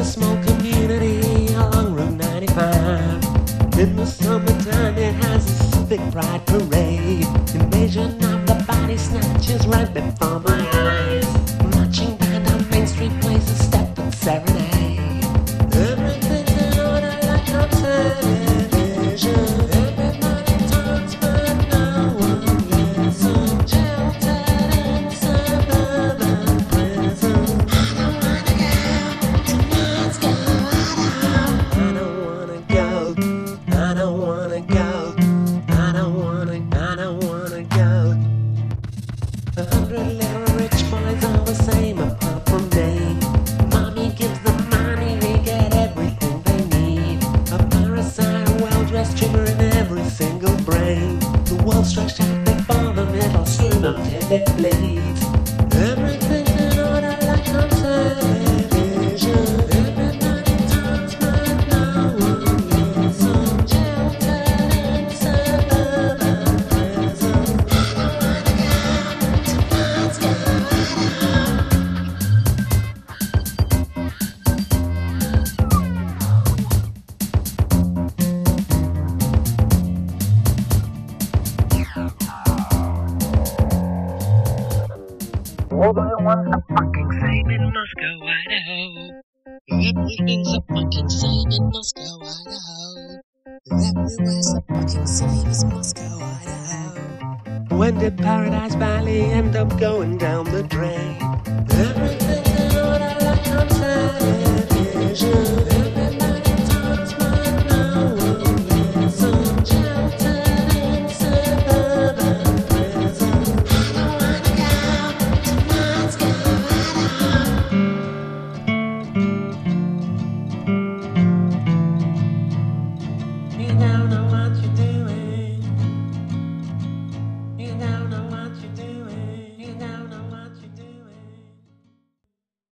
a small community along Route 95. In the summertime it has a civic pride parade. Invasion of the body snatchers right before my eyes. Marching band on Main Street plays a step and serenade. Everything's in order like on television. Everybody talks but no one listens. Sheltered in suburban prison. I don't wanna go to Moscow. I don't wanna go. I don't wanna go. I don't wanna go. 100 little rich boys all the same apart from me. Mommy gives them money, they get everything they need. A parasite, a well-dressed tumor in every single brain. The world stretched out before them, it'll stream until it bleeds. Everything's in order like on television. Everybody talks but no one listens. Sheltered in suburban prison. I don't wanna go to Moscow. Everyone's the fucking same in Moscow, Idaho. Everything's the fucking same in Moscow, Idaho. Everywhere's the fucking same as Moscow, Idaho. When did Paradise Valley end up going down the drain?